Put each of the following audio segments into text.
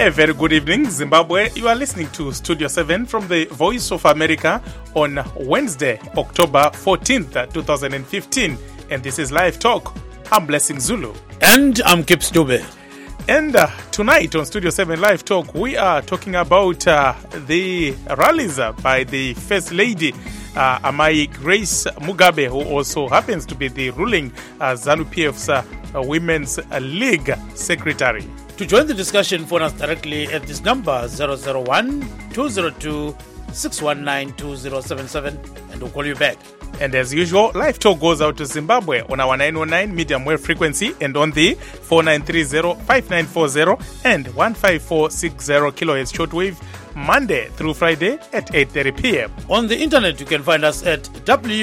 A very good evening, Zimbabwe. You are listening to Studio 7 from the Voice of America on Wednesday, October 14th, 2015. And this is Live Talk. I'm Blessing Zulu. And I'm Kip Stube. And tonight on Studio 7 Live Talk, we are talking about the rallies by the First Lady, Amai Grace Mugabe, who also happens to be the ruling ZANU-PF's Women's League Secretary. To join the discussion, phone us directly at this number 001-202-619-2077 and we'll call you back. And as usual, Live Talk goes out to Zimbabwe on our 909 medium wave frequency and on the 4930-5940 and 15460 kilohertz shortwave Monday through Friday at 8:30 p.m. On the internet, you can find us at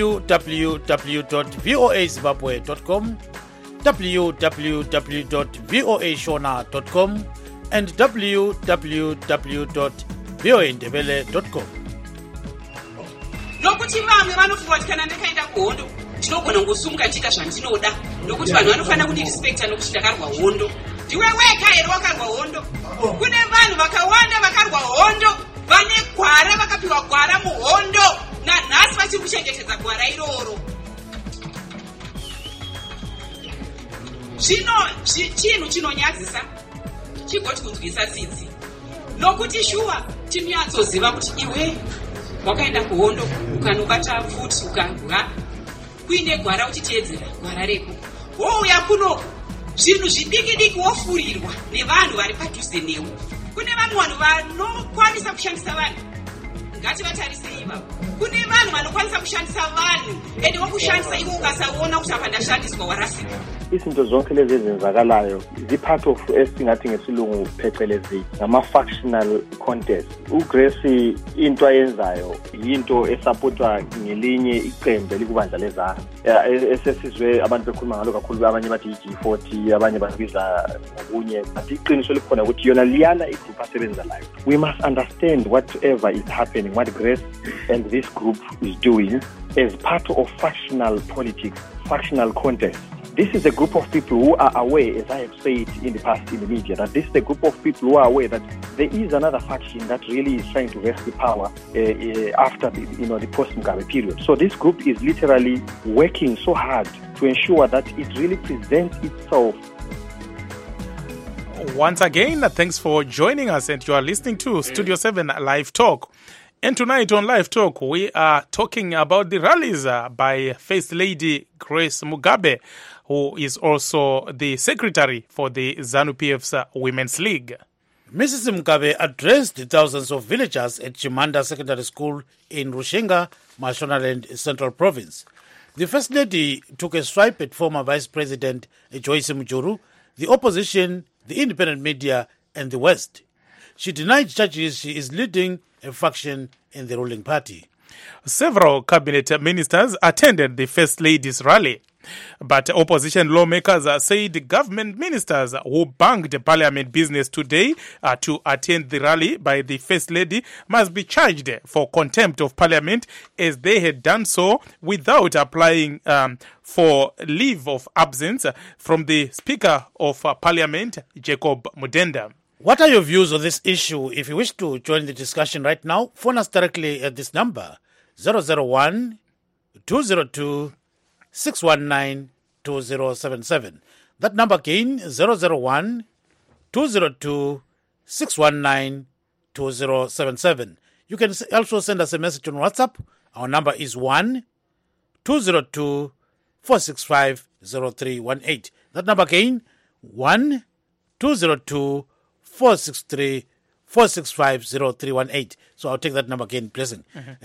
www.voazimbabwe.com, www.voashona.com, and www.voaindebele.com. Nokuti vamwe vanofunga kuti kana ndakaenda kuhondo ndinogona kungosunga chika zvandinoda nokuti vanhu vanofanira kundirespekta nokuti ndakarwa hondo. Ndiwe weka here wakarwa hondo. Kune vanhu vakawanda vakarwa hondo, vane gwara vakapiwa gwara muhondo, nanhasi vachiri kuchengetedza gwara iroro. Zvino chinhu chinonyadzisa chigoti kunzwisa tsitsi nokuti shuwa tinyatsoziva kuti iwe wakaenda kuhondo ukanobata futi ukarwa kuine gwara uchiteedzera gwara reko wouya kuno zvinhu zvidiki diki wofurirwa nevanhu vari padhuze newe. Kune vamwe vanhu vanokwanisa kushandisa vanhu, ngativatarisei ivavo. Kune vanhu vanokwanisa kushandisa vanhu ende wokushandisa iwe ukasaona kuti apa ndashandiswa warasika. Izinto zonke lezi ezenzakalayo zi-part of esingathi ngesilungu phecelezi ngama-factional contest. uGrace into ayenzayo yinto esapotwa ngelinye iqembu elikubandla lezanu. Esesizwe abantu bekhuluma ngalo kakhulu, abanye bathi i-G40, abanye babiza ngokunye, but iqiniso likhona ukuthi yona liyana igroup asebenza layo. We must understand whatever is happening, what Grace and this group is doing as part of factional politics, factional contest. This is a group of people who are aware, as I have said in the past in the media, that this is a group of people who are aware that there is another faction that really is trying to wrest the power after the post-Mugabe period. So this group is literally working so hard to ensure that it really presents itself. Once again, thanks for joining us, and you are listening to Studio 7 Live Talk. And tonight on Live Talk, we are talking about the rallies by First Lady Grace Mugabe, who is also the secretary for the ZANU-PF's Women's League. Mrs. Mugabe addressed thousands of villagers at Chimanda Secondary School in Rushenga, Mashonaland Central Province. The First Lady took a swipe at former Vice President Joyce Mujuru, the opposition, the independent media, and the West. She denied charges she is leading a faction in the ruling party. Several cabinet ministers attended the First Lady's rally, but opposition lawmakers said government ministers who banged parliament business today to attend the rally by the First Lady must be charged for contempt of parliament, as they had done so without applying for leave of absence from the Speaker of Parliament, Jacob Mudenda. What are your views on this issue? If you wish to join the discussion right now, phone us directly at this number, 001-202-619-2077. That number again, 001-202-619-2077. You can also send us a message on WhatsApp. Our number is 1-202-465-0318. That number again, 1-202-465-0318. So I'll take that number again, Blessing.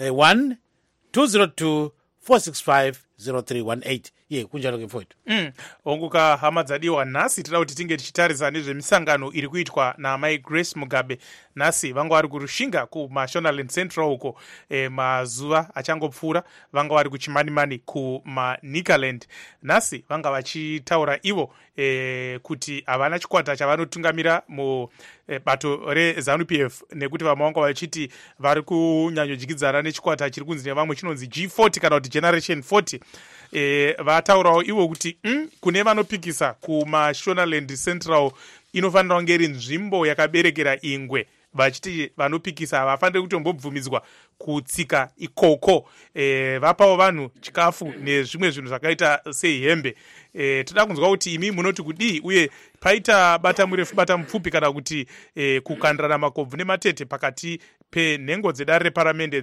1-202-465-0318. Yeah, kunjalo ngemfowethu. Onguka hama dzadiwa nasi tida kuti tinge tichitarisa nezvemisangano iri kuitwa naamai Grace Mugabe. Nasi vanga vari kurushinga kuMashonaland Central uko mazuva achangopfuura, vanga vari kuchimanimani kumaNikaland. Nasi vanga vachitaura ivo kuti havana chikwata chavanotungamira mu bato reZANU-PF, nekuti vamwe vanga vachiti vari kunyanyodyidzana nechikwata chiri kunzi nevamwe chinonzi G40 kana kuti Generation 40, vataurawo ivo kuti kune vanopikisa kumashonaland central inofanira kunge iri nzvimbo yakaberekera ingwe, vachiti vanopikisa havafaniri kutombobvumidzwa kutsika ikoko. Vapawo vanhu chikafu nezvimwe zvinhu zvakaita sehembe. Toda kunzwa kuti imi munoti kudii, uye paita bata murefu bata mupfupi kana kuti kukandirana makobvu nematete pakati penhengo dzedare reparamende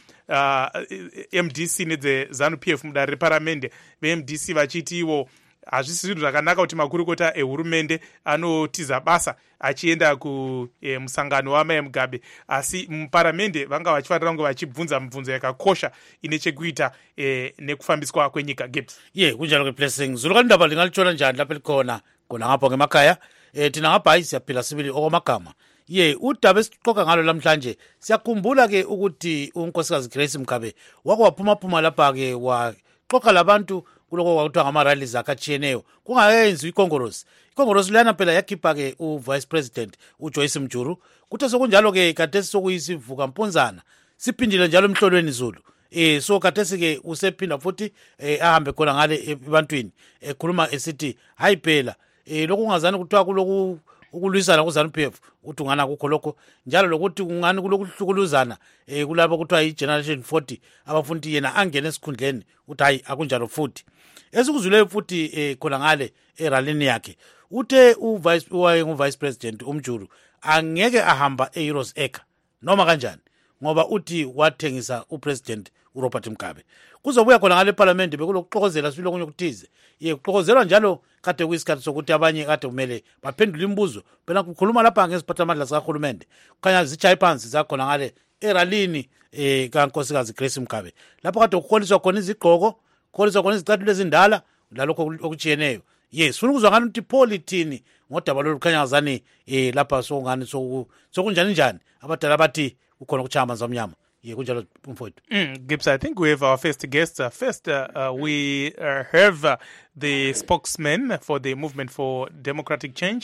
dze-MDC nedze-ZANU-PF mudare reparamende, ve-MDC vachiti ivo hazvisi zvinhu zvakanaka kuti makurukota ehurumende anotiza basa achienda kumusangano wamai Mugabe, asi muparamende vanga vachifanira kunge vachibvunza mibvunzo yakakosha ine chekuita nekufambiswa kwenyika. Gibbs kunjalo ke-Blessing zuluka ndaba lingalithola njani lapha likhona khona ngapho ngemakhaya. Thina ngapha siyaphila sibili okwamagama. Udaba esiqoka ngalo namhlanje siyakhumbula ke ukuthi unkosikazi Grace Mugabe wake waphuma lapha-ke waxoxa labantu kuloko kwakuthiwa ngama-rallies akatshiyeneyo kungayenziwa ikongorosi. Ikongorosi leyana phela yakhipha-ke uvice president uJoyce Mjuru. Kuthe sokunjalo-ke kathesi sokuyisivuka mpunzana siphindile njalo emhlolweni Zulu. So kathesi-ke usephinda futhi ahambe khona ngale ebantwini ekhuluma esithi hayi phela lokhu ungazani kuthiwa kuloku ukulwisana ku-ZANU-PF uthi ungana kukho lokho njalo lokuthi kungani kulokuhlukuluzana kulabo kuthiwa yi-Generation 40 abafuna ukuthi yena angene esikhundleni uthi hayi akunjalo futhi. Esikuzwileyo futhi khona ngale eralini yakhe uthe uvice president uMjuru angeke ahamba e-Heroes Acre noma kanjani ngoba uthi wathengisa upresident uRobert Mugabe. Kuzobuya khona ngale parliament bekulokuxokozela sibilo kunye kuthize kuxokozelwa njalo kade kuyisikhathi sokuthi abanye kade kumele baphendule imibuzo phela kukhuluma lapha ngeziphathamandla zikahulumende kukhanya zitshaye phansi zakhona ngale eralini kankosikazi Grace Mugabe lapho kade kukholiswa khona izigqoko, kukholiswa khona izicathulo ezindala lalokho okutshiyeneyo. Sifuna ukuzwa ngani ukuthi polithini ngodaba lolu kukhanya ngazani lapha sokungani sokunjani njani abadala bathi ukhona ukutshaya amanzi amnyama. Kunjalo mfowethu. Gibbs, I think we have our first guest. First, we have the spokesman for the Movement for Democratic Change,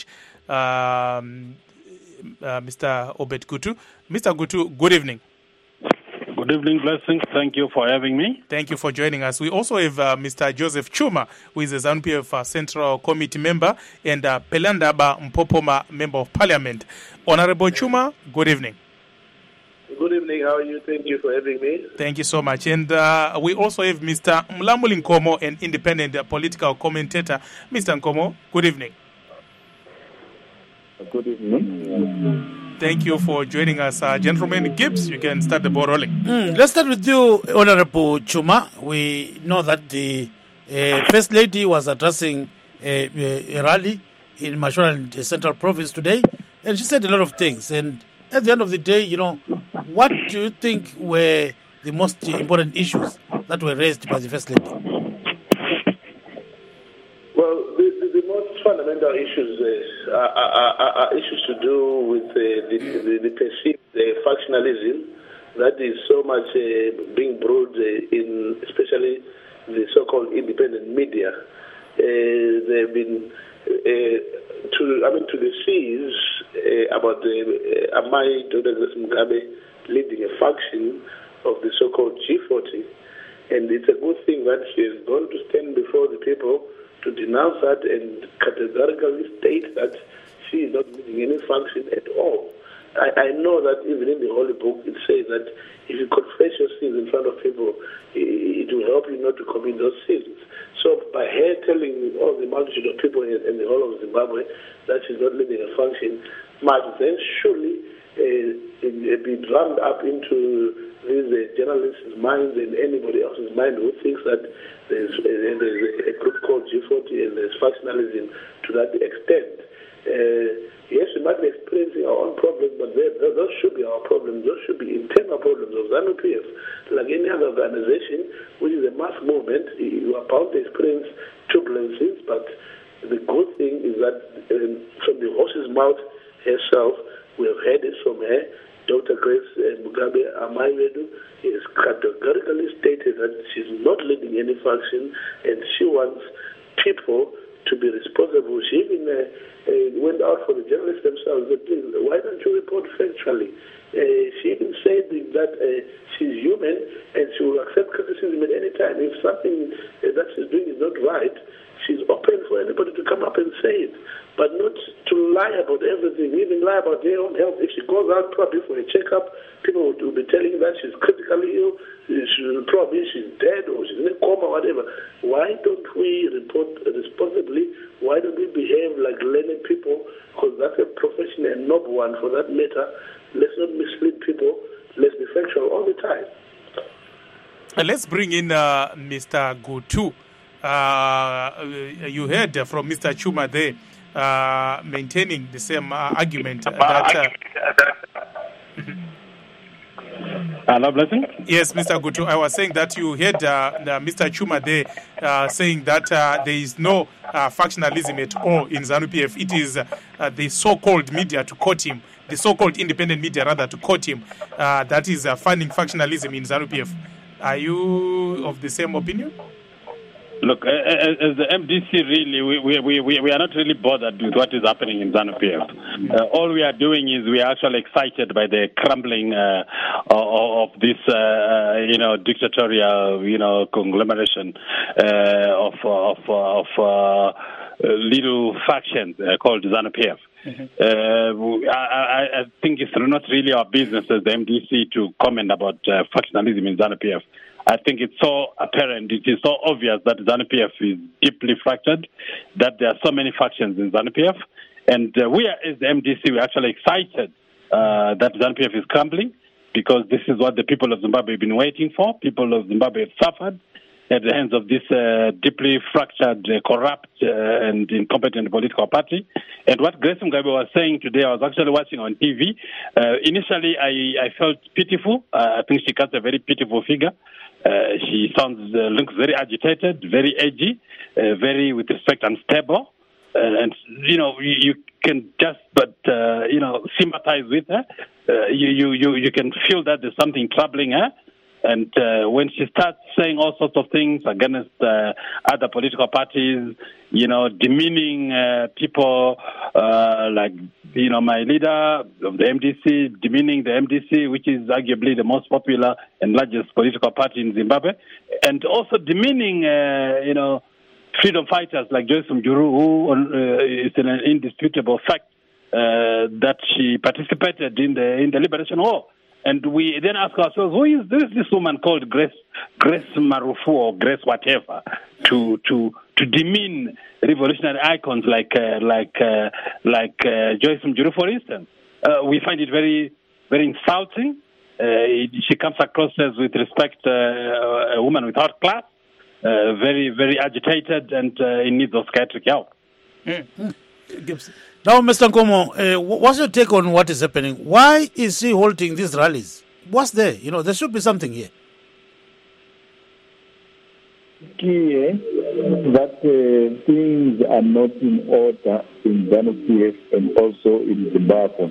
Mr. Obed Gutu. Mr. Gutu, good evening. Good evening, Blessing. Thank you for having me. Thank you for joining us. We also have Mr. Joseph Chuma, who is a ZANU-PF Central Committee member, and Pelandaba Mpopoma, Member of Parliament. Honorable Chuma, good evening. Good evening. How are you? Thank you for having me. Thank you so much. And we also have Mr. Mlamuli Nkomo, an independent political commentator. Mr. Nkomo, good evening. Good evening. Thank you for joining us. Gentlemen, Gibbs, you can start the ball rolling. Let's start with you, Honorable Chuma. We know that the First Lady was addressing a rally in Mashonaland Central Province today, and she said a lot of things. And at the end of the day, what do you think were the most important issues that were raised by the First Lady? Well, the most fundamental issues are issues to do with the perceived factionalism that is so much being brewed in especially the so-called independent media. They've been to the seas about Amai Dr. Grace Mugabe leading a faction of the so-called G40, and it's a good thing that she is going to stand before the people to denounce that and categorically state that she is not leading any faction at all. I know that even in the Holy Book it says that if you confess your sins in front of people, it will help you not to commit those sins. So by her telling all the multitude of people in the whole of Zimbabwe that she's not leading a function, must then surely be drummed up into these journalists' minds and anybody else's mind who thinks that there's a group called G40 and there's factionalism to that extent. Yes, we might be experiencing our own problems, but those should be our problems. Those should be internal problems of ZANU-PF. Like any other organization, which is a mass movement, you are bound to experience turbulences, but the good thing is that from the horse's mouth herself, we have heard it from her. Dr. Grace Mugabe Amaiwedu has categorically stated that she's not leading any faction and she wants people to be responsible. She even went out for the journalists themselves. That, please, why don't you report factually? She even said that she's human and she will accept criticism at any time. If something that she's doing is not right, she's open for anybody to come up and say it, but not to lie about everything, even lie about their own health. If she goes out probably for a checkup, people will be telling that she's critically ill, probably she's dead or she's in a coma or whatever. Why don't we report responsibly? Why don't we behave like learned people? Because that's a profession, a noble one for that matter. Let's not mislead people. Let's be factual all the time. Let's bring in Mr. Gutu. You heard from Mr. Chuma there maintaining the same argument that... Hello, Blessing? Yes, Mr. Gutu, I was saying that you heard Mr. Chuma there saying that there is no factionalism at all in ZANU-PF. It is the so-called media to quote him, the so-called independent media rather to quote him, that is funding factionalism in ZANU-PF. Are you of the same opinion? Look, as the MDC, really, we are not really bothered with what is happening in ZANU-PF. All we are doing is we are actually excited by the crumbling of this, dictatorial, conglomeration of little faction called ZANU-PF. I think it's not really our business as the MDC to comment about factionalism in ZANU-PF. I think it's so apparent, it is so obvious that ZANU-PF is deeply fractured, that there are so many factions in ZANU-PF, and we are, as the MDC, we're actually excited that ZANU-PF is crumbling, because this is what the people of Zimbabwe have been waiting for. People of Zimbabwe have suffered at the hands of this deeply fractured, corrupt, and incompetent political party. And what Grace Mugabe was saying today, I was actually watching on TV. Initially, I felt pitiful. I think she cuts a very pitiful figure. She looks very agitated, very edgy, very, with respect, unstable. And, you can just sympathize with her. You can feel that there's something troubling her. And when she starts saying all sorts of things against other political parties, demeaning people like, my leader of the MDC, demeaning the MDC, which is arguably the most popular and largest political party in Zimbabwe, and also demeaning, freedom fighters like Joyce Mjuru, who is an indisputable fact that she participated in the Liberation War. And we then ask ourselves, who is this woman called Grace Marufu or Grace whatever to demean revolutionary icons like Joyce Mjuru, for instance? We find it very, very insulting. She comes across as, with respect, a woman without class, very, very agitated and in need of psychiatric help. Now, Mr. Nkomo, what's your take on what is happening? Why is he holding these rallies? What's there? There should be something here. Clear that things are not in order in ZANU-PF and also in Zimbabwe.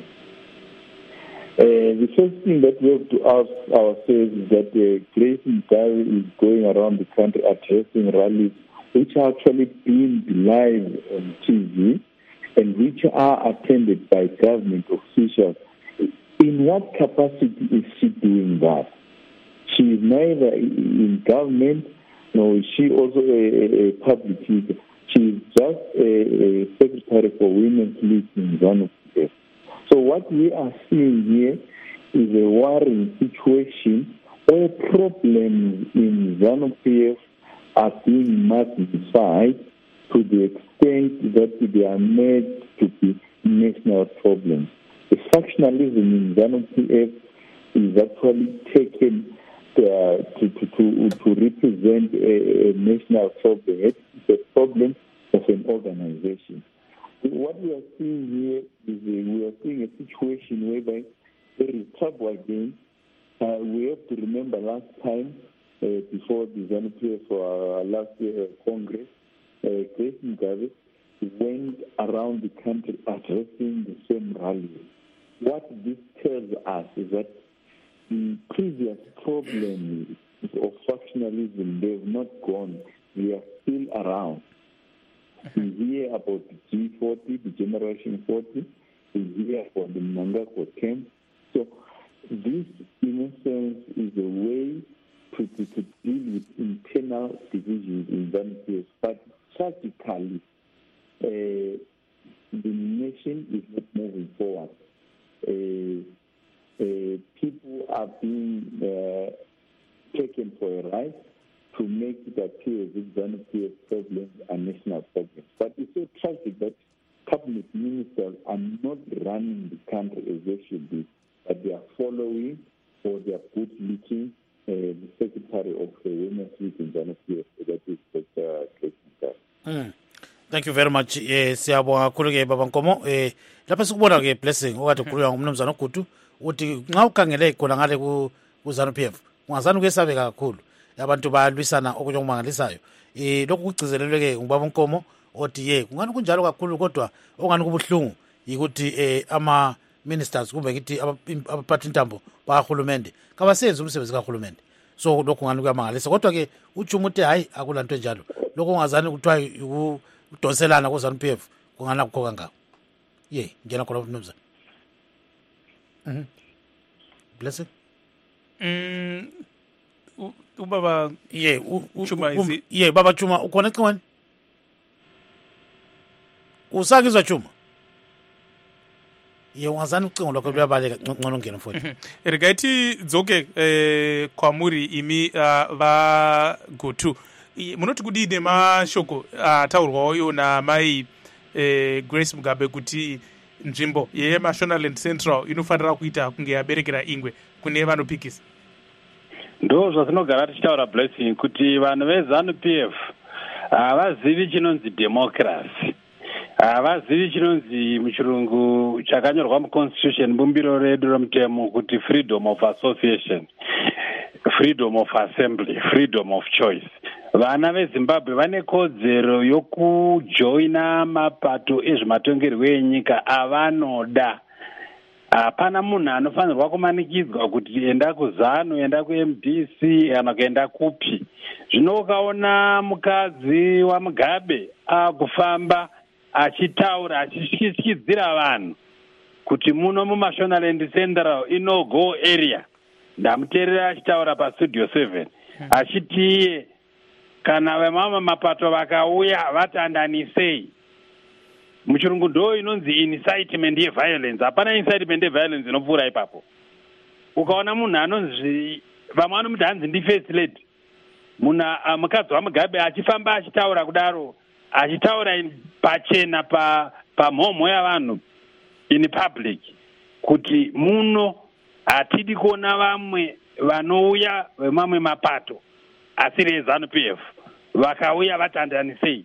The first thing that we have to ask ourselves is that Grace Mugabe is going around the country addressing rallies which are actually being live on TV and which are attended by government officials. In what capacity is she doing that? She is neither in government, nor is she also a public figure. She is just a secretary for Women's League in ZANU-PF. So what we are seeing here is a worrying situation where problems in ZANU-PF are being magnified to the extent that they are made to be national problems. The factionalism in ZANU-PF is actually taken to represent a national problem. It's a problem of an organization. What we are seeing here is we are seeing a situation whereby there is trouble again. We have to remember last time, before the ZANU-PF for our last Congress, Grace Mugabe went around the country addressing the same rallies. What this tells us is that the previous problems of factionalism, they have not gone. They are still around. We hear about the G40, the Generation 40. We hear about the Mnangagwa camp. So this, in a sense, is a way to deal with internal divisions in ZANU-PF. But tragically, the nation is not moving forward. People are being taken for a ride to make it appear as if ZANU-PF problems are national problems. But it's so tragic that cabinet ministers are not running the country as they should be, but they are following or they are bootlicking the Secretary of Women's Week in ZANU-PF, that is Dr. Grace Mugabe. Thank you very much. Siyabonga kakhulu ke baba Nkomo. Lapha sikubona ke blessing okade kukhulunywa ngumnumzana uGutu uthi nxa ukhangele khona ngale ku ZANU-PF ungazani kuyesabeka kakhulu. Abantu bayalwisana okunjengomangalisayo. Lokhu kugcizelelwe ke ngubaba Nkomo othi kungani kunjalo kakhulu kodwa ongani kubuhlungu yikuthi ama ministers kumbe ngithi abaphathi intambo bahulumende kabasenzi umsebenzi kahulumende. So lokhu ngani kuyamangalisa kodwa ke uJuma uthi hayi akulanto enjalo. Lokho ungazani kuthiwa udonselana ku ZANU-PF kungana kukho kangaka. Ngena khona umnumzana. Blessing. Ubaba Chuma izi. Baba Chuma ukhona ecingweni? Usakizwa Chuma? Ungazani ucingo lokho luyabaleka ngcono ngena mfowethu. Rigaiti dzoke kwamuri imi va Gutu. Munoti kudide mashoko ataurwawo yona mai Grace Mugabe kuti nzvimbo yeMashonaland Central inofanira kuita kunge yaberekera ingwe kune vanopikisa. Ndo zvatinogara tichitaura Blessing kuti vanhu veZANU-PF havazivi chinonzi democracy, havazivi chinonzi muchirungu chakanyorwa muconstitution bumbiro redu romutemo kuti freedom of association, freedom of assembly, freedom of choice. Vana veZimbabwe vane kodzero yokujoina mapato ezvematongerwo enyika avanoda. Hapana munhu anofanirwa kumanikidzwa kuti enda kuZANU, enda kuMDC kana kuenda kupi. Zvino ukaona mukadzi waMugabe akufamba achitaura achityidzira vanhu kuti muno muMashonaland Central inogo area. Ndamuteerera achitaura paStudio 7 achiti kana vemama mapato vakauya vatandanisei. Muchirungu ndo inonzi incitement yeviolence. Hapana incitement yeviolence inopfuura ipapo. Ukaona munhu anonzi vamwe vanomuti hanzi ndi-first lady, munhu mukadzi waMugabe achifamba achitaura kudaro, achitaura pachena pamhomho yavanhu in public kuti muno hatidi kuona vamwe vanouya vemamwe mapato asiri eZANU-PF vakauya vatandanisei.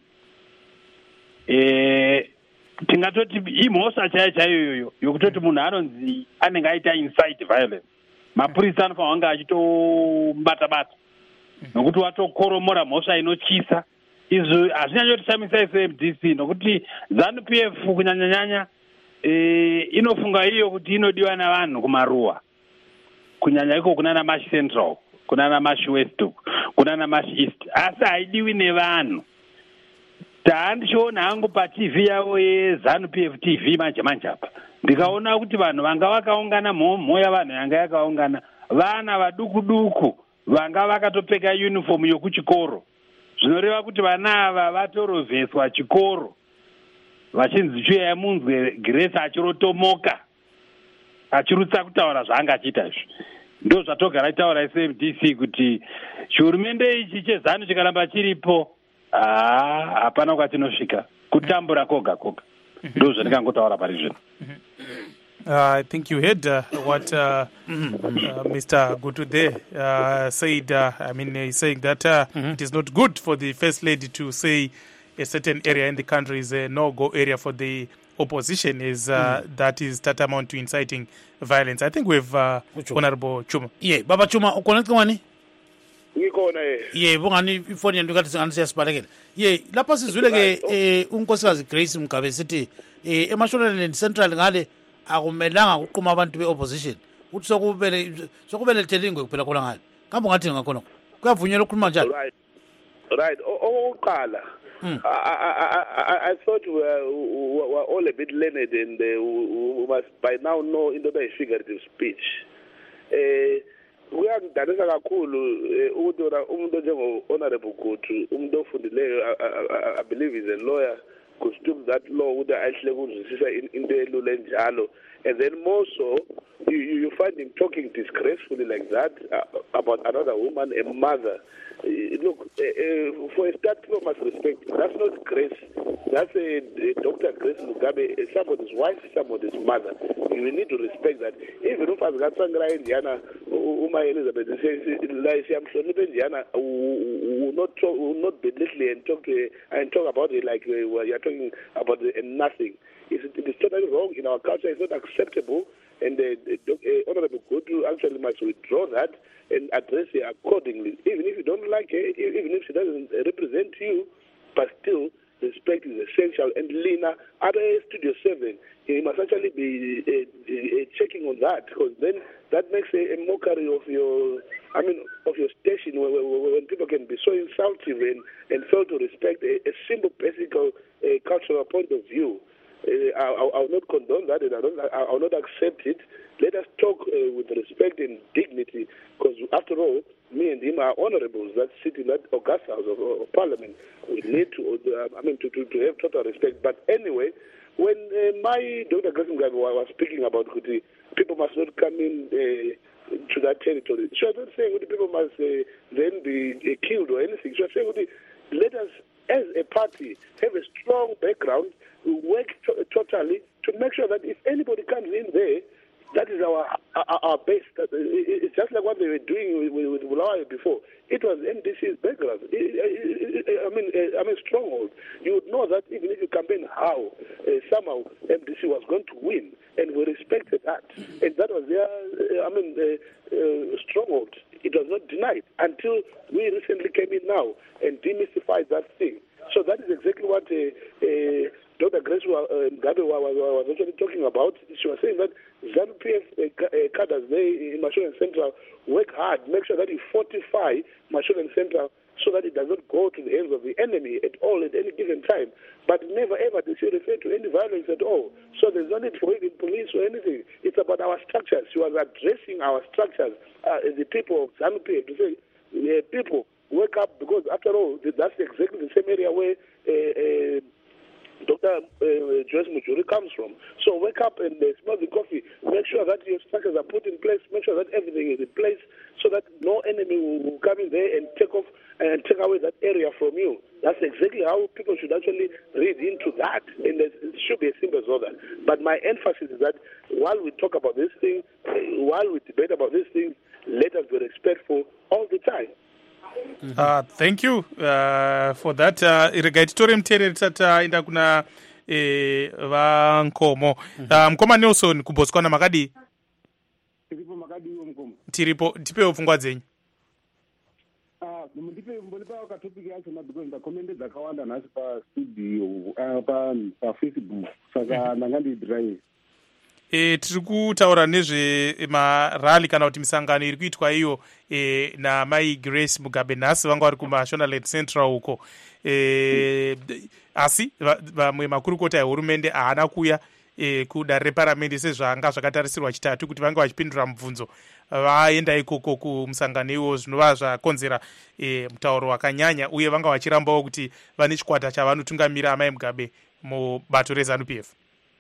Tingatoti imhosva chaiyo yokutoti munhu anonzi anenge aita incite violence. Mapurisa anofanira kunge achitombata-bata nokuti watokoromora mhosva inotyisa. Izvi hazvinyanyotishamisa isu MDC nokuti ZANU-PF kunyanya-nyanya inofunga iyo kuti inodiwa navanhu kumaruwa, kunyanya iko kuna naMashi Central, kuna naMashi West, kuna naMashi East, asi haidiwi nevanhu. Taandichiona hangu paTV yavo yeZANU-PF TV manje apa, ndikaona kuti vanhu vanga vakaungana, mhomho yavanhu yanga yakaungana, vana vaduku-duku vanga vakatopfeka uniform yokuchikoro. Zvinoreva kuti vana ava vatorovheswa chikoro vachinzi chuyai munzwe Grace achirotomoka achirutsa kutaura zvaanga achiita izvi. Ndo zvatogara taura SMDC kuti chihurumende ichi cheZANU chikaramba chiripo hapana kwatinosvika, kutambura koga. Ndo zvandingangotaura pari zvino. I think you heard what Mr. Gutu there said. He's saying that it is not good for the First Lady to say a certain area in the country is a no-go area for the opposition, is that is tantamount to inciting violence. I think we've Honorable Chuma. Baba Chuma, ukoneka wani? Ngikona bongani ifoni yandu ngathi siyasibalekela. Lapha sizwile ke unkosikazi Grace Mugabe sithi eMashonaland Central ngale akumelanga ukuqhuma abantu beopposition. Uthi sokubele telingwe kuphela khona ngale. Kambe ngathi ngakhona kuyavunyelwa ukukhuluma njalo. Right. Oqala I thought we were all a bit learned and we must by now know into the figurative speech. Kuyangidanisa kakhulu ukuthi umuntu njengo-honorable Gutu umuntu ofundileyo I believe is a lawyer could stoop that law ukuthi ahle kuzwisisa into elula enjalo, and then more so you find him talking disgracefully like that about another woman, a mother. Look, for a start, people must respect. That's not Grace. That's Dr. Grace Mugabe, somebody's wife, somebody's mother. You need to respect that. Even if I've got Sangra Indiana, Uma Elizabeth, Indiana will not belittle and talk about it like you're talking about nothing. It is totally wrong in our culture. It's not acceptable. And Honorable Gutu actually must withdraw that and address it accordingly. Even if you don't like her, even if she doesn't represent you, but still, respect is essential. And Lina, at Studio 7, you must actually be checking on that, because then that makes a mockery of your station when people can be so insulting and fail to respect a simple, basic cultural point of view. I will not condone that, and I will not accept it. Let us talk with respect and dignity, because after all, me and him are honorables that sit in that august house of Parliament. We need to have total respect. But anyway, when my Dr. Grace Mugabe was speaking about people must not come in to that territory, she was not saying the people must then be killed or anything. She was saying let us, as a party, have a strong background. We work totally to make sure that if anybody comes in there, that is our base. It's just like what they were doing with Bulawayo before. It was MDC's background. I mean, stronghold. You would know that even if you campaign how, somehow MDC was going to win, and we respected that. And that was their, stronghold. It was not denied until we recently came in now and demystified that thing. So that is exactly what Dr. Grace Mugabe was actually talking about. She was saying that ZANU-PF cadres there in Mashonaland Central work hard, make sure that you fortify Mashonaland Central so that it does not go to the hands of the enemy at all at any given time. But never ever did she refer to any violence at all. So there's no need for even police or anything. It's about our structures. She was addressing our structures, the people of ZANU-PF, to say, people, wake up, because after all, that's exactly the same area where Dr. Joyce Mujuri comes from. So wake up and smell the coffee. Make sure that your structures are put in place. Make sure that everything is in place so that no enemy will come in there and take off and take away that area from you. That's exactly how people should actually read into that. And it should be as simple as all that. But my emphasis is that while we talk about this thing, while we debate about these things, let us be respectful all the time. Thank you for that. Rega titore mteereri tisati taenda kuna vankomo. Mukoma Nelson kuBotswana makadi? Tiripo makadiwo mukoma. Tiripo, tipewo pfungwa dzenyu. Mundipe mbolipa wakatopic yacho because ndakomende dzakawanda nhasi pastudio paFacebook saka ndanga ndidrive. Tiri kutaura nezvemarali kana kuti misangano iri kuitwa iyo namai Grace Mugabe nhasi vanga vari kuMashonaland Central uko. Asi vamwe makurukota ehurumende haana kuuya kudare reparamende sezvanga zvakatarisirwa chitatu kuti vange vachipindura mubvunzo. Vaenda ikoko kumusangano iwo zvinova zvakonzera mutauro wakanyanya, uye vanga vachirambawo kuti vane chikwata chavanotungamira amai Mugabe mubato reZANU-PF.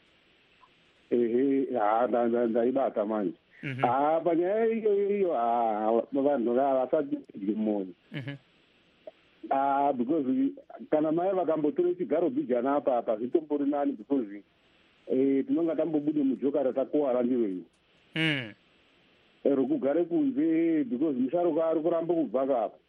Ndaibata manje. Panyaya iyo vanhu havasati moni. Because kana mai vakambotore chigaro bijana apa zvitombori nani, because tinonga tambobude mujoka ratakuwara ndiro iyo. Rokugare kunze because musharuka ari kuramba kubva apa.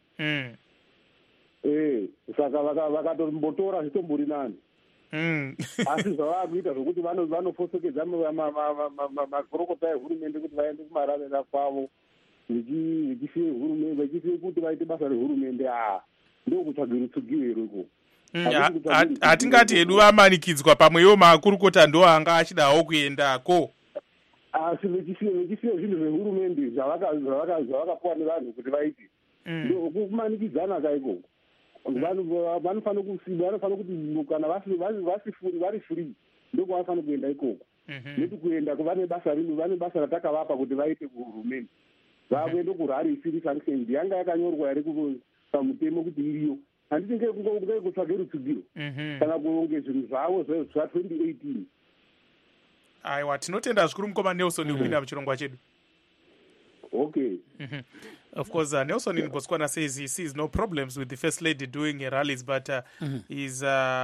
Saka vakatombotora zvitombori nani. Asi zvavakuita zvokuti vanofosokedza makorokota ehurumende kuti vaende kumaravera kwavo vechisiye hurumende, vechisiye kuti vaite basa rehurumende. Ndokutsvaga rutsugiro iriko. Hatingati hedu vamanikidzwa, pamwewo makurukota ndo anga achidawo kuendako. Asi vechisiye zvinhu zvehurumende zvavakapuwa nevanhu kuti vaite. Ndokumanikidzana kaikoko. vanofanira kuti kana vari free ndokwavanofana kuenda ikoko. Neti kuenda vane basa ratakavapa kuti vaite kuhurumende. Vakuenda kurari isiri sanctioned yanga yakanyorwa ere pamutemo kuti iriyo. Handiti ngeke kutsvage rutsugiro kana kuronge zvinhu zvavo zva2018. Aiwa, tinotenda zvikuru mukoma Nelson kupinda muchirongwa chedu. Okay. Of course, Nelson in Botswana says he sees no problems with the First Lady doing rallies, but he's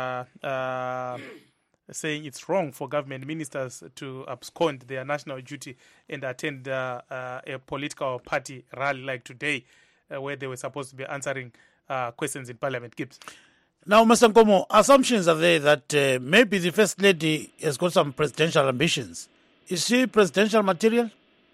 saying it's wrong for government ministers to abscond their national duty and attend a political party rally like today, where they were supposed to be answering questions in Parliament. Gibbs. Now, Mr. Nkomo, assumptions are there that maybe the First Lady has got some presidential ambitions. Is she presidential material?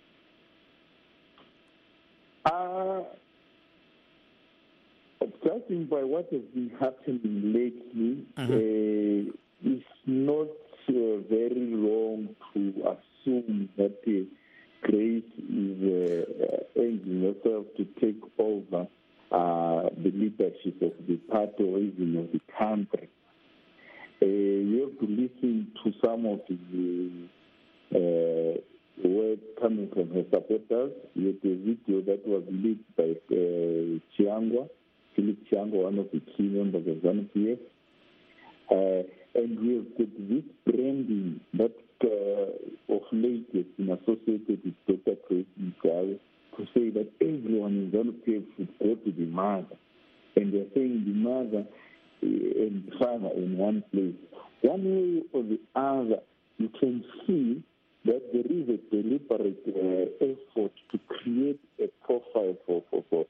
Judging by what has been happening lately, it's not very wrong to assume that Grace is aiming herself to take over the leadership of the party or even of the country. You have to listen to some of the words coming from her supporters. You have a video that was leaked by Philip Chiangwa, one of the key members of ZANU-PF. And we have got this branding that of late has been associated with Dr. Grace Mugabe to say that everyone in ZANU-PF should go to the mother. And they're saying the mother and father in one place. One way or the other, you can see that there is a deliberate effort to create a profile for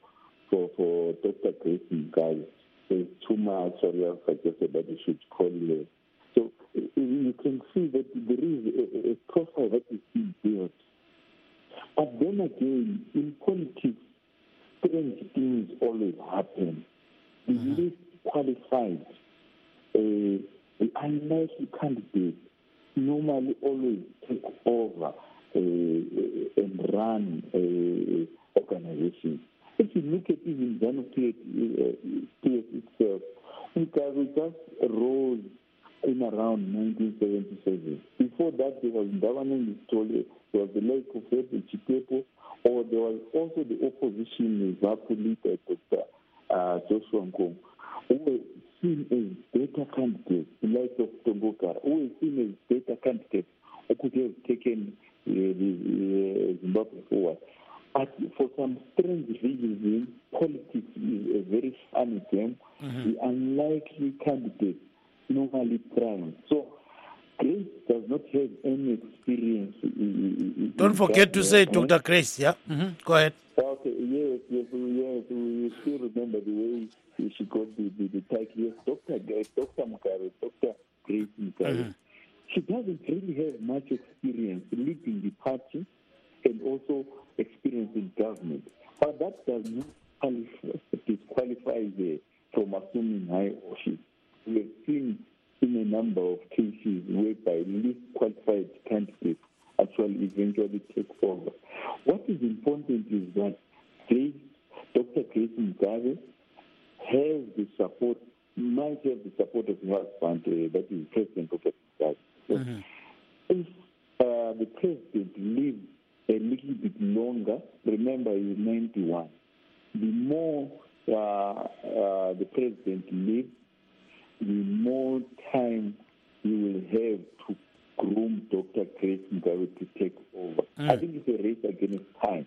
Dr. Grace Mugabe. Chuma actually have suggested that we should call her. So you can see that there is a profile that is being built. But then again, in politics, strange things always happen. The least qualified, the unlikely candidates normally always take over and run organizations. If you look at even ZANU-PF itself, Mugabe just rose in around 1977. Before that, there was Ndabane Mtole, there was the like of Fred Chitepo, or there was also the opposition ZAPU leader, Dr. Joshua Nkomo, who were seen as better candidates, the like of Tombokara, who were seen as better candidates who could have taken the Zimbabwe forward. But for some strange reason, politics is a very funny game. The unlikely candidates normally prime. So Grace does not have any experience. Don't forget to say Dr. Grace, yeah? Go ahead. Okay, yes. We still remember the way she got the title. Yes, Dr. Mugabe, Dr. Grace Mugabe. She doesn't really have much experience leading the party and also experience in government. But that does not disqualify her from assuming high office. We have seen in a number of cases whereby least qualified candidates actually eventually take over. What is important is that Dr. Grace Mugabe has the support, might have the support of her husband, that is President Robert Mugabe. So if the president lives a little bit longer, remember he's 91, the more the president lives, the more time you will have to groom Dr. Grace Mugabe to take over. I think it's a race against time.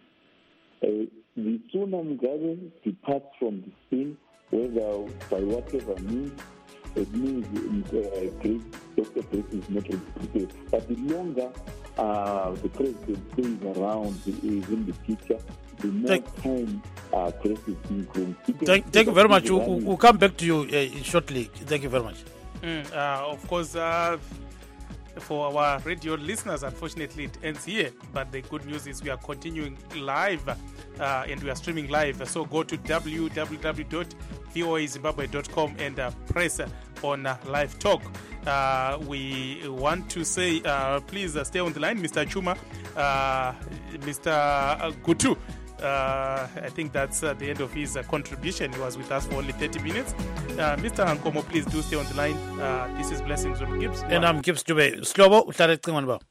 The sooner Mugabe departs from the scene, whether by whatever means, it means Dr. Grace is not ready. But the longer the president stays around, is in the picture, the more time Grace is being groomed. Thank you very much. We'll come back to you shortly. Thank you very much. Of course, for our radio listeners, unfortunately, it ends here. But the good news is we are continuing live and we are streaming live. So go to www.voazimbabwe.com and press on live talk. We want to say, please stay on the line, Mr. Chuma, Mr. Gutu. I think that's the end of his contribution. He was with us for only 30 minutes. Mr. Nkomo, please do stay on the line. This is Blessings on Gibbs. And I'm Gibbs Dube. Slobo, uhlale ecingweni baba.